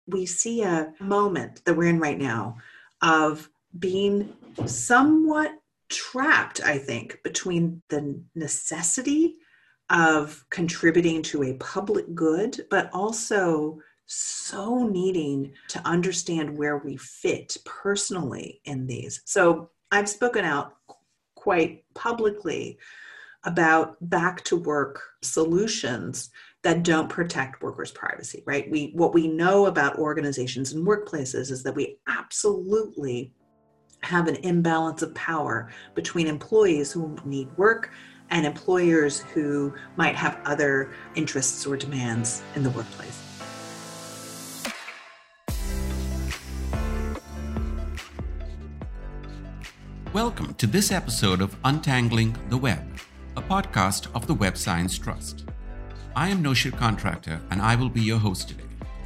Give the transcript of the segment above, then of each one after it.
We see a moment that we're in right now of being somewhat trapped, I think, between the necessity of contributing to a public good, but also so needing to understand where we fit personally in these. So I've spoken out quite publicly about back to work solutions that don't protect workers' privacy, right? What we know about organizations and workplaces is that we absolutely have an imbalance of power between employees who need work and employers who might have other interests or demands in the workplace. Welcome to this episode of Untangling the Web, a podcast of the Web Science Trust. I am Noshir Contractor and I will be your host today.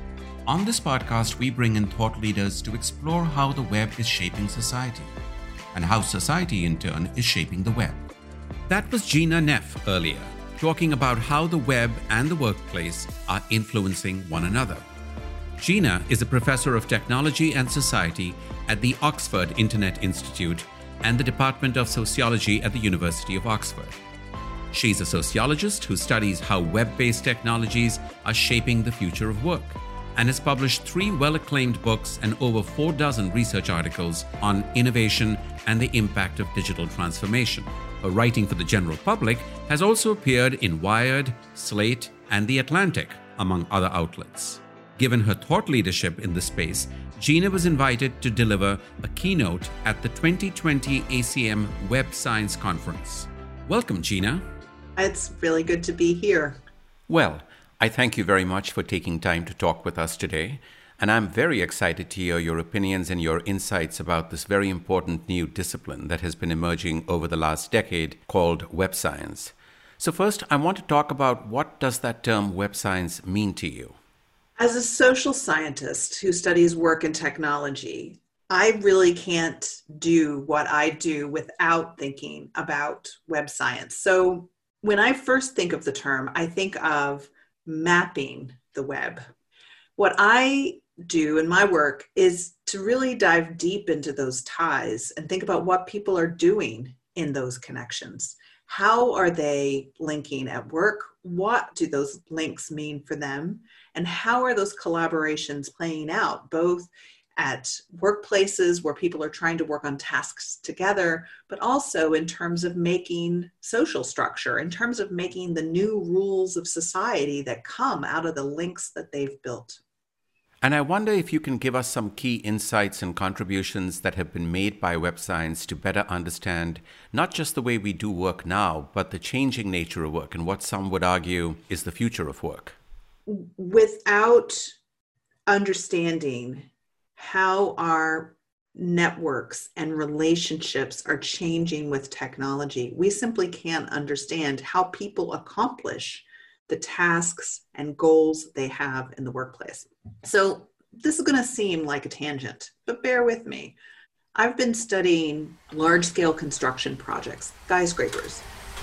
On this podcast, we bring in thought leaders to explore how the web is shaping society and how society in turn is shaping the web. That was Gina Neff earlier, talking about how the web and the workplace are influencing one another. Gina is a professor of technology and society at the Oxford Internet Institute and the Department of Sociology at the University of Oxford. She's a sociologist who studies how web-based technologies are shaping the future of work and has published 3 well-acclaimed books and over 4 dozen research articles on innovation and the impact of digital transformation. Her writing for the general public has also appeared in Wired, Slate, and The Atlantic, among other outlets. Given her thought leadership in the space, Gina was invited to deliver a keynote at the 2020 ACM Web Science Conference. Welcome, Gina. It's really good to be here. Well, I thank you very much for taking time to talk with us today, and I'm very excited to hear your opinions and your insights about this very important new discipline that has been emerging over the last decade called web science. So first, I want to talk about what does that term web science mean to you? As a social scientist who studies work and technology, I really can't do what I do without thinking about web science. So when I first think of the term, I think of mapping the web. What I do in my work is to really dive deep into those ties and think about what people are doing in those connections. How are they linking at work? What do those links mean for them? And how are those collaborations playing out, both at workplaces where people are trying to work on tasks together, but also in terms of making social structure, in terms of making the new rules of society that come out of the links that they've built. And I wonder if you can give us some key insights and contributions that have been made by web science to better understand not just the way we do work now, but the changing nature of work and what some would argue is the future of work. Without understanding how our networks and relationships are changing with technology, we simply can't understand how people accomplish the tasks and goals they have in the workplace. So this is going to seem like a tangent, but bear with me. I've been studying large-scale construction projects, skyscrapers.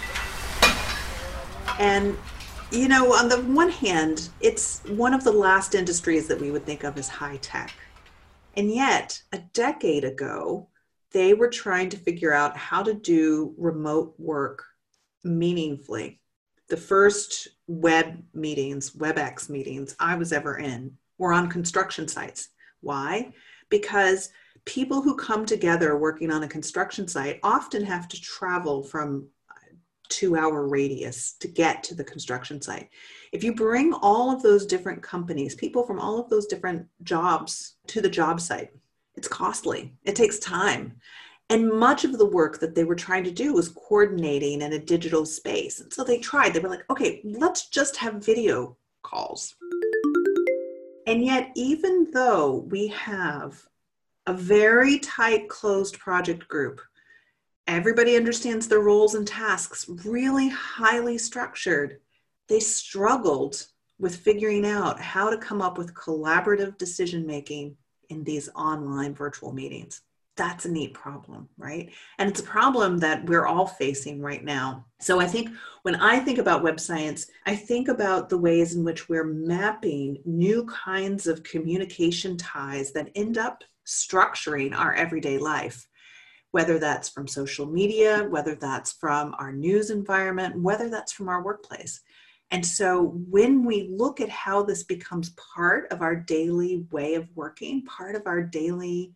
And you know, on the one hand, it's one of the last industries that we would think of as high tech. And yet, a decade ago, they were trying to figure out how to do remote work meaningfully. The first WebEx meetings I was ever in were on construction sites. Why? Because people who come together working on a construction site often have to travel from 2-hour radius to get to the construction site. If you bring all of those different companies, people from all of those different jobs to the job site, it's costly. It takes time. And much of the work that they were trying to do was coordinating in a digital space. And so they were like, okay, let's just have video calls. And yet, even though we have a very tight, closed project group, everybody understands their roles and tasks, really highly structured, they struggled with figuring out how to come up with collaborative decision-making in these online virtual meetings. That's a neat problem, right? And it's a problem that we're all facing right now. So I think when I think about web science, I think about the ways in which we're mapping new kinds of communication ties that end up structuring our everyday life, whether that's from social media, whether that's from our news environment, whether that's from our workplace. And so when we look at how this becomes part of our daily way of working, part of our daily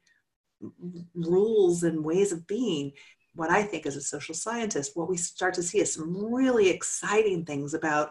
rules and ways of being, what I think as a social scientist, what we start to see is some really exciting things about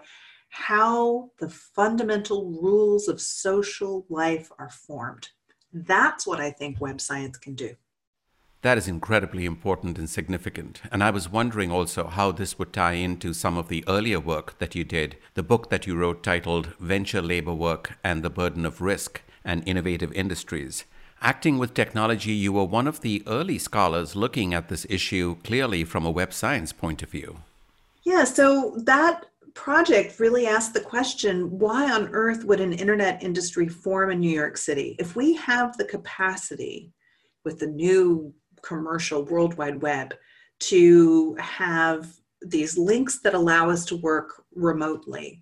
how the fundamental rules of social life are formed. That's what I think web science can do. That is incredibly important and significant. And I was wondering also how this would tie into some of the earlier work that you did, the book that you wrote titled Venture Labor Work and the Burden of Risk and Innovative Industries. Acting with technology, you were one of the early scholars looking at this issue clearly from a web science point of view. Yeah, so that project really asked the question, why on earth would an internet industry form in New York City? If we have the capacity with the new commercial World Wide Web to have these links that allow us to work remotely,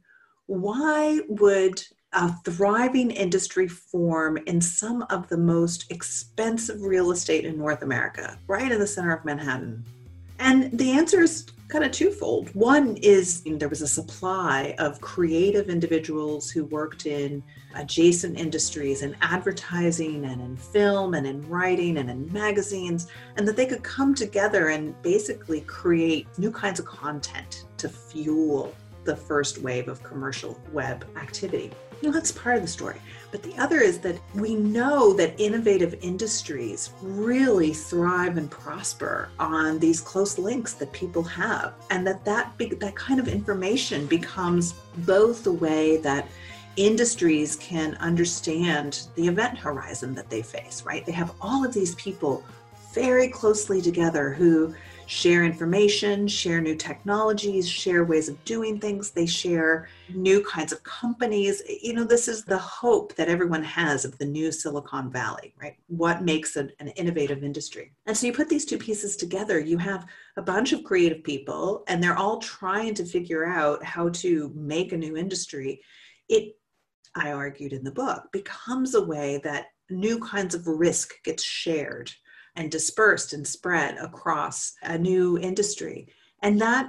why would a thriving industry form in some of the most expensive real estate in North America, right in the center of Manhattan? And the answer is kind of twofold. One is there was a supply of creative individuals who worked in adjacent industries, in advertising and in film and in writing and in magazines, and that they could come together and basically create new kinds of content to fuel the first wave of commercial web activity. That's part of the story. But the other is that we know that innovative industries really thrive and prosper on these close links that people have, and that kind of information becomes both the way that industries can understand the event horizon that they face, right? They have all of these people very closely together who share information, share new technologies, share ways of doing things. They share new kinds of companies. This is the hope that everyone has of the new Silicon Valley, right? What makes an innovative industry? And so you put these two pieces together, you have a bunch of creative people, and they're all trying to figure out how to make a new industry. It, I argued in the book, becomes a way that new kinds of risk gets shared and dispersed and spread across a new industry. And that,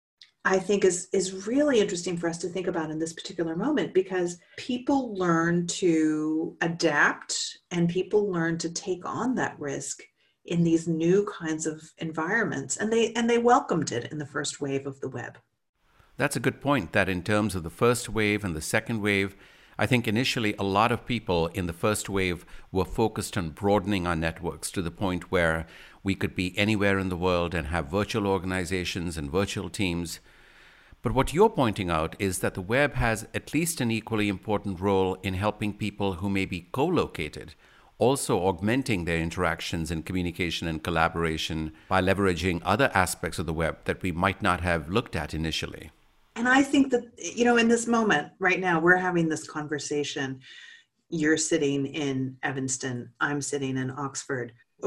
I think, is really interesting for us to think about in this particular moment, because people learn to adapt and people learn to take on that risk in these new kinds of environments. And they welcomed it in the first wave of the web. That's a good point, that in terms of the first wave and the second wave, I think initially a lot of people in the first wave were focused on broadening our networks to the point where we could be anywhere in the world and have virtual organizations and virtual teams. But what you're pointing out is that the web has at least an equally important role in helping people who may be co-located, also augmenting their interactions and communication and collaboration by leveraging other aspects of the web that we might not have looked at initially. And I think that, in this moment right now, we're having this conversation. You're sitting in Evanston, I'm sitting in Oxford.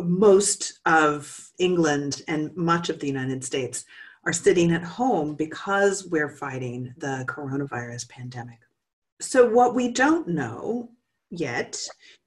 Most of England and much of the United States are sitting at home because we're fighting the coronavirus pandemic. So what we don't know yet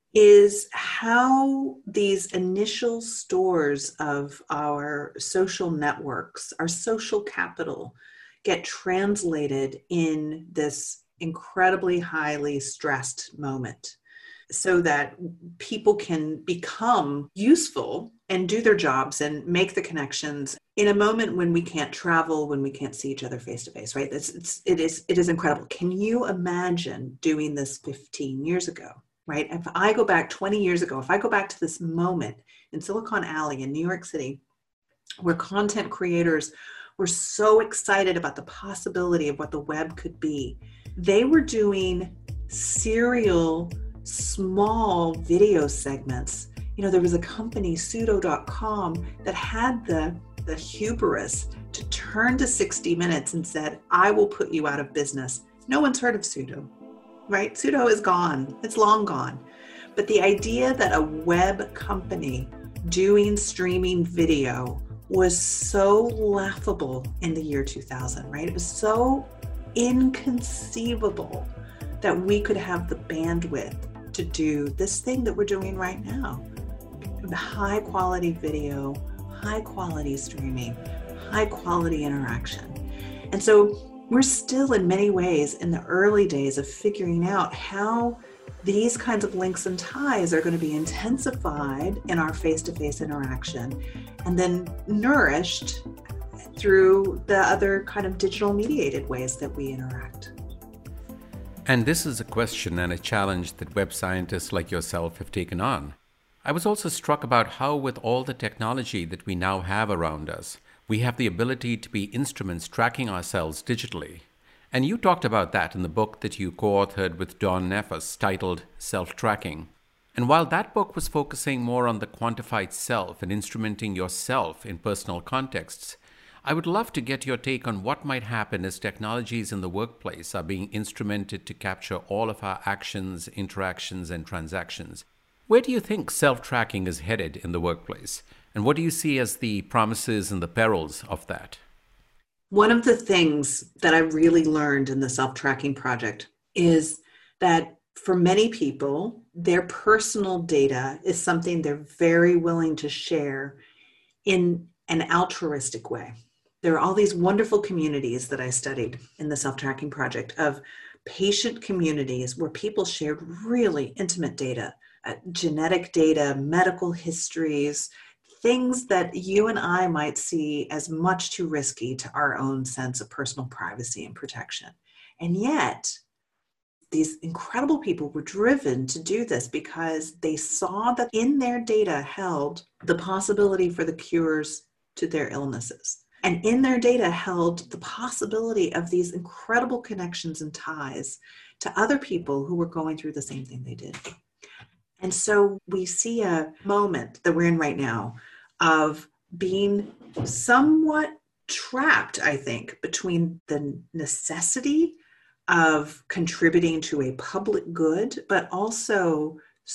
is how these initial stores of our social networks, our social capital, get translated in this incredibly highly stressed moment, so that people can become useful and do their jobs and make the connections in a moment when we can't travel, when we can't see each other face to face, right? It is incredible. Can you imagine doing this 15 years ago, right? If I go back 20 years ago, if I go back to this moment in Silicon Alley in New York City, where content creators were so excited about the possibility of what the web could be, they were doing serial, small video segments. There was a company, Pseudo.com, that had the hubris to turn to 60 Minutes and said, I will put you out of business. No one's heard of Pseudo, right? Pseudo is gone. It's long gone. But the idea that a web company doing streaming video was so laughable in the year 2000, right? It was so inconceivable that we could have the bandwidth to do this thing that we're doing right now. High quality video, high quality streaming, high quality interaction. And so we're still in many ways in the early days of figuring out how these kinds of links and ties are going to be intensified in our face-to-face interaction and then nourished through the other kind of digital mediated ways that we interact. And this is a question and a challenge that web scientists like yourself have taken on. I was also struck about how, with all the technology that we now have around us, we have the ability to be instruments tracking ourselves digitally. And you talked about that in the book that you co-authored with Don Nefas titled Self-Tracking. And while that book was focusing more on the quantified self and instrumenting yourself in personal contexts, I would love to get your take on what might happen as technologies in the workplace are being instrumented to capture all of our actions, interactions, and transactions. Where do you think self-tracking is headed in the workplace? And what do you see as the promises and the perils of that? One of the things that I really learned in the self-tracking project is that for many people, their personal data is something they're very willing to share in an altruistic way. There are all these wonderful communities that I studied in the self-tracking project of patient communities where people shared really intimate data, genetic data, medical histories, things that you and I might see as much too risky to our own sense of personal privacy and protection. And yet, these incredible people were driven to do this because they saw that in their data held the possibility for the cures to their illnesses. And in their data held the possibility of these incredible connections and ties to other people who were going through the same thing they did. And so we see a moment that we're in right now of being somewhat trapped, I think, between the necessity of contributing to a public good, but also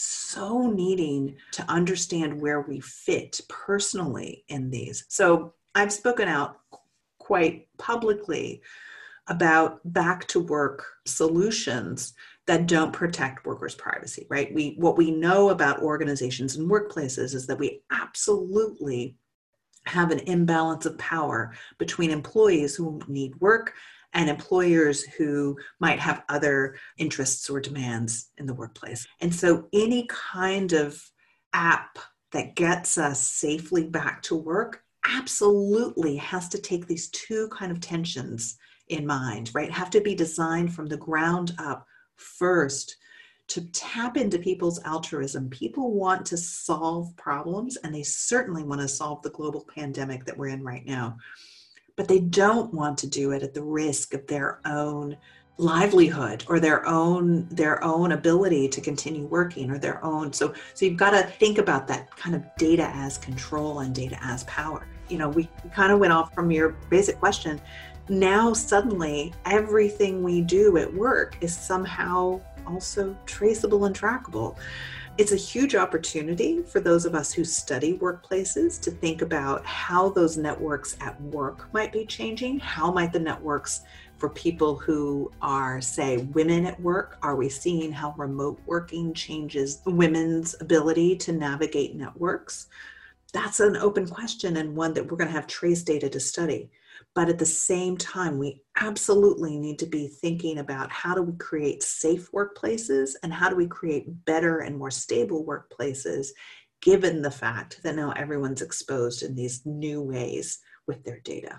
so needing to understand where we fit personally in these. So I've spoken out quite publicly about back to work solutions that don't protect workers' privacy, right? What we know about organizations and workplaces is that we absolutely have an imbalance of power between employees who need work and employers who might have other interests or demands in the workplace. And so any kind of app that gets us safely back to work absolutely has to take these two kind of tensions in mind, right? Have to be designed from the ground up first to tap into people's altruism. People want to solve problems, and they certainly want to solve the global pandemic that we're in right now. But they don't want to do it at the risk of their own livelihood or their own ability to continue working or their own. So you've got to think about that kind of data as control and data as power. You know, we kind of went off from your basic question. Now suddenly everything we do at work is somehow also traceable and trackable. It's a huge opportunity for those of us who study workplaces to think about how those networks at work might be changing. How might the networks for people who are, say, women at work, are we seeing how remote working changes women's ability to navigate networks? That's an open question and one that we're going to have trace data to study. But at the same time, we absolutely need to be thinking about how do we create safe workplaces and how do we create better and more stable workplaces, given the fact that now everyone's exposed in these new ways with their data.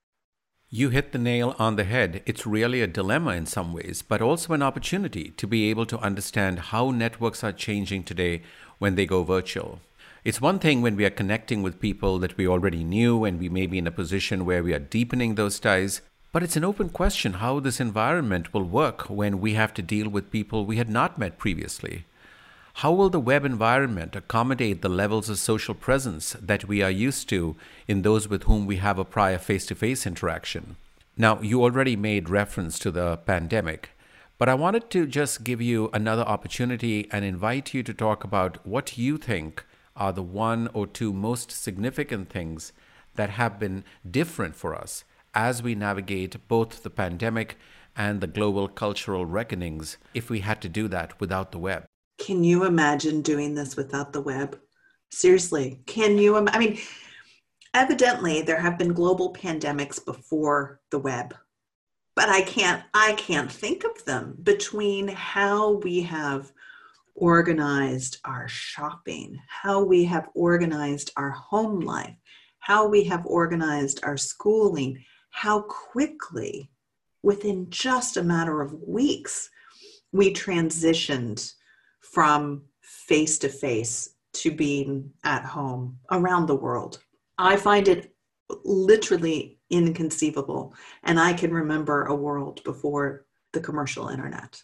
You hit the nail on the head. It's really a dilemma in some ways, but also an opportunity to be able to understand how networks are changing today when they go virtual. It's one thing when we are connecting with people that we already knew and we may be in a position where we are deepening those ties, but it's an open question how this environment will work when we have to deal with people we had not met previously. How will the web environment accommodate the levels of social presence that we are used to in those with whom we have a prior face-to-face interaction? Now, you already made reference to the pandemic, but I wanted to just give you another opportunity and invite you to talk about what you think are the one or two most significant things that have been different for us as we navigate both the pandemic and the global cultural reckonings if we had to do that without the web? Can you imagine doing this without the web? Seriously, can you? I mean, evidently there have been global pandemics before the web, but I can't think of them. Between how we have organized our shopping, how we have organized our home life, how we have organized our schooling, how quickly, within just a matter of weeks, we transitioned from face-to-face to being at home around the world. I find it literally inconceivable. And I can remember a world before the commercial internet.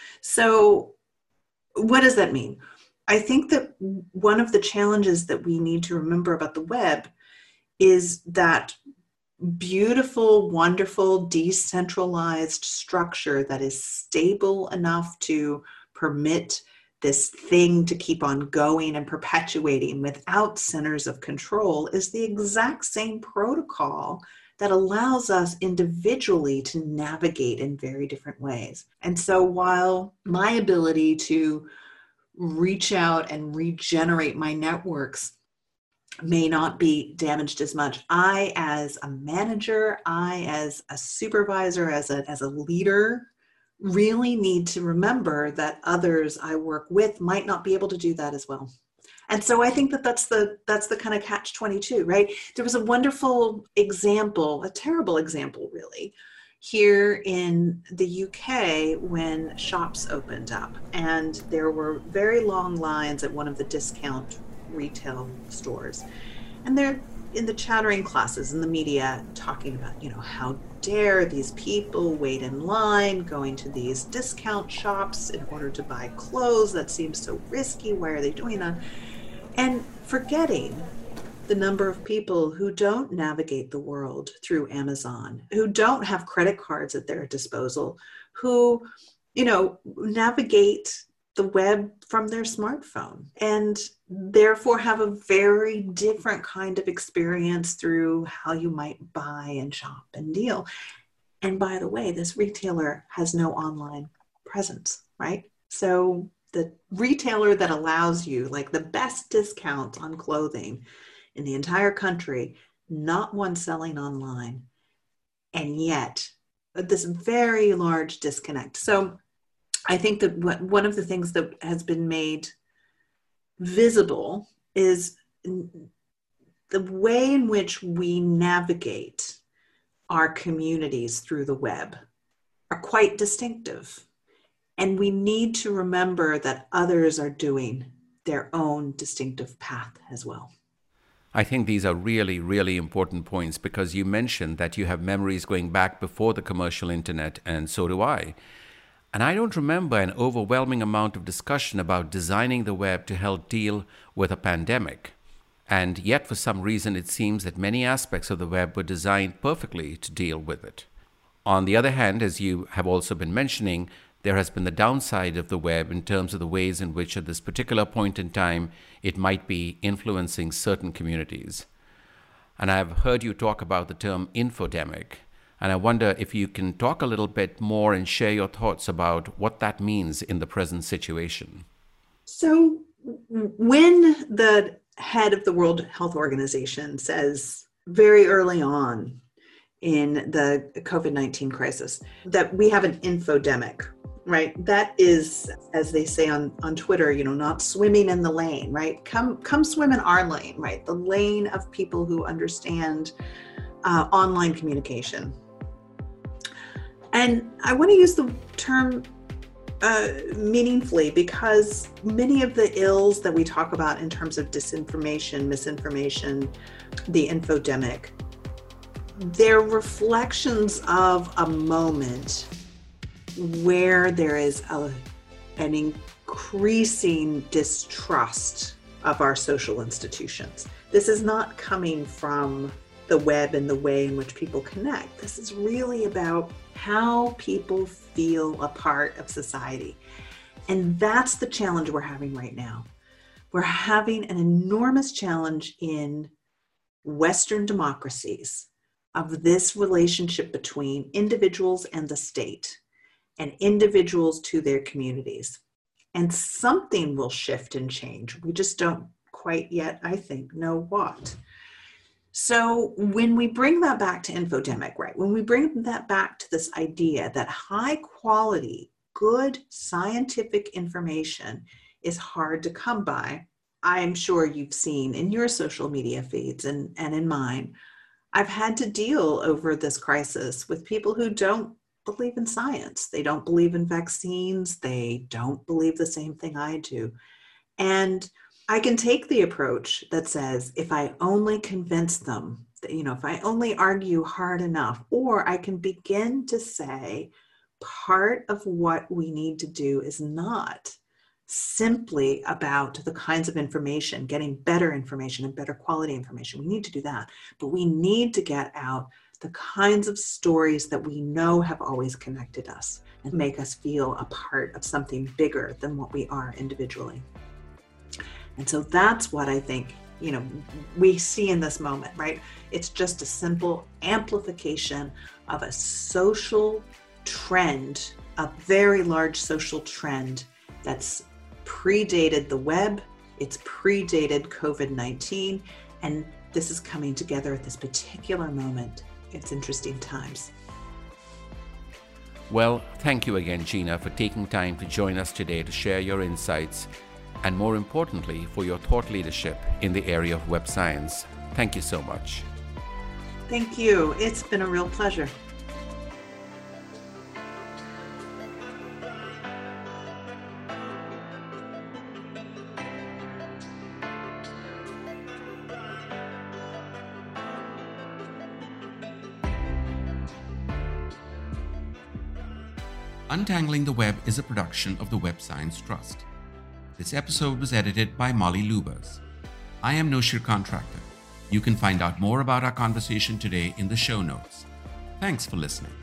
So what does that mean? I think that one of the challenges that we need to remember about the web is that beautiful, wonderful, decentralized structure that is stable enough to permit this thing to keep on going and perpetuating without centers of control is the exact same protocol that allows us individually to navigate in very different ways. And so while my ability to reach out and regenerate my networks may not be damaged as much, I as a manager, I as a supervisor, as a leader, really need to remember that others I work with might not be able to do that as well. And so I think that that's the kind of catch-22, right? There was a wonderful example, a terrible example really, here in the UK when shops opened up and there were very long lines at one of the discount retail stores. And they're in the chattering classes in the media talking about, how dare these people wait in line going to these discount shops in order to buy clothes? That seems so risky. Why are they doing that? And forgetting the number of people who don't navigate the world through Amazon, who don't have credit cards at their disposal, who, navigate the web from their smartphone and therefore have a very different kind of experience through how you might buy and shop and deal. And by the way, this retailer has no online presence, right? So the retailer that allows you like the best discount on clothing in the entire country, not one selling online, and yet this very large disconnect. So I think that one of the things that has been made visible is the way in which we navigate our communities through the web are quite distinctive. And we need to remember that others are doing their own distinctive path as well. I think these are really, really important points because you mentioned that you have memories going back before the commercial internet, and so do I. And I don't remember an overwhelming amount of discussion about designing the web to help deal with a pandemic. And yet, for some reason, it seems that many aspects of the web were designed perfectly to deal with it. On the other hand, as you have also been mentioning, there has been the downside of the web in terms of the ways in which at this particular point in time it might be influencing certain communities. And I've heard you talk about the term infodemic. And I wonder if you can talk a little bit more and share your thoughts about what that means in the present situation. So when the head of the World Health Organization says very early on in the COVID-19 crisis that we have an infodemic, right? That is, as they say on Twitter, not swimming in the lane, right? Come swim in our lane, right? The lane of people who understand online communication. And I want to use the term meaningfully because many of the ills that we talk about in terms of disinformation, misinformation, the infodemic, they're reflections of a moment where there is an increasing distrust of our social institutions. This is not coming from the web and the way in which people connect. This is really about how people feel a part of society. And that's the challenge we're having right now. We're having an enormous challenge in Western democracies of this relationship between individuals and the state and individuals to their communities. And something will shift and change. We just don't quite yet, I think, know what. So when we bring that back to infodemic, right, when we bring that back to this idea that high quality, good scientific information is hard to come by, I'm sure you've seen in your social media feeds and in mine, I've had to deal over this crisis with people who don't believe in science. They don't believe in vaccines. They don't believe the same thing I do. And I can take the approach that says, if I only convince them, if I only argue hard enough, or I can begin to say, part of what we need to do is not simply about the kinds of information, getting better information and better quality information. We need to do that, but we need to get out the kinds of stories that we know have always connected us and make us feel a part of something bigger than what we are individually. And so that's what I think, we see in this moment, right? It's just a simple amplification of a social trend, a very large social trend that's predated the web, it's predated COVID-19, and this is coming together at this particular moment. It's interesting times. Well, thank you again, Gina, for taking time to join us today to share your insights and, more importantly, for your thought leadership in the area of web science. Thank you so much. Thank you. It's been a real pleasure. Untangling the Web is a production of the Web Science Trust. This episode was edited by Molly Lubers. I am Noshir Contractor. You can find out more about our conversation today in the show notes. Thanks for listening.